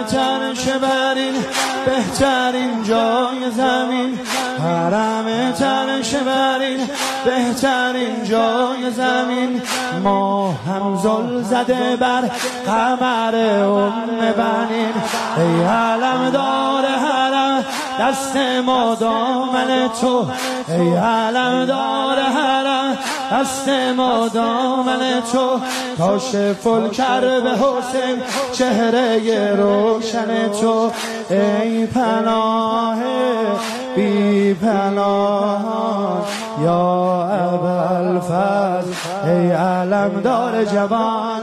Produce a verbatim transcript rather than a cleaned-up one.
تنش برین بهترین جای زمین، حرم تنش برین بهترین جای زمین. ما هم زل زده بر قمر ام بنین، ای علم دار حرم دست ما دامن تو، ای علم دار حرم دست ما دامن تو. کاشف الکرب حسین چهره روشن تو، ای پناه بی پناه یا ابوالفضل، ای علم دار جوان.